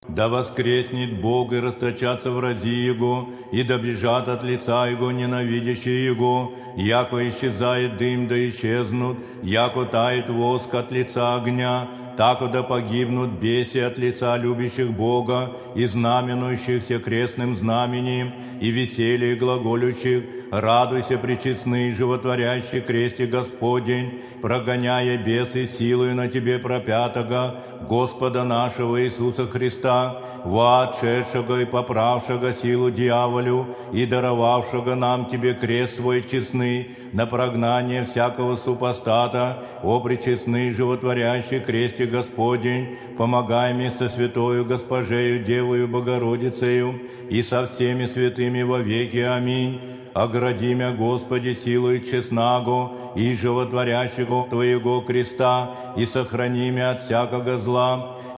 Да воскреснет Бог и расточатся врази Его, и да бежат от лица Его ненавидящие Его, яко исчезает дым, да исчезнут, яко тает воск от лица огня, тако да погибнут беси от лица любящих Бога и знаменующихся крестным знамением, и веселье глаголющих. Радуйся, пречестный, животворящий кресте Господень, прогоняя бесы силою на тебе пропятого, Господа нашего Иисуса Христа, воотшедшего и поправшего силу дьяволю, и даровавшего нам тебе крест свой честный, на прогнание всякого супостата, о пречестный, животворящий кресте Господень, помогай мне со святою Госпожею Девою Богородицею и со всеми святыми во веки. Аминь. Огради мя, Господи, силою честнаго и животворящего Твоего креста, и сохрани мя от всякого зла,